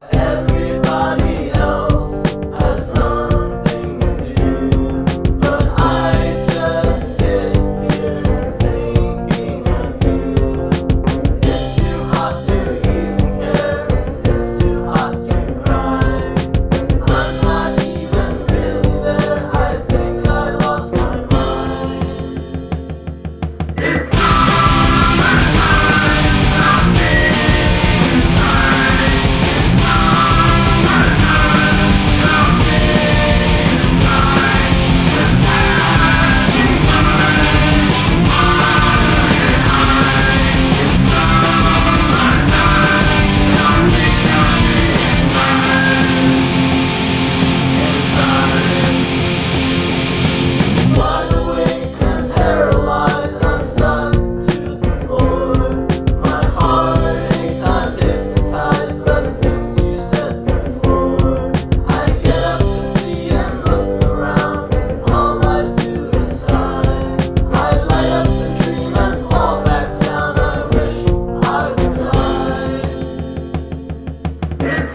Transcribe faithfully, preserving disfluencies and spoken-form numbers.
Everybody else has something to do, but I just sit here thinking of you. It's too hot to even care, it's too hot to cry. I'm not even really there, I think I lost my mind. It's wide awake and paralyzed, I'm stuck to the floor. My heart aches, I'm hypnotized by the things you said before. I get up and see and look around, all I do is sigh. I light up and dream and fall back down, I wish I would die. It's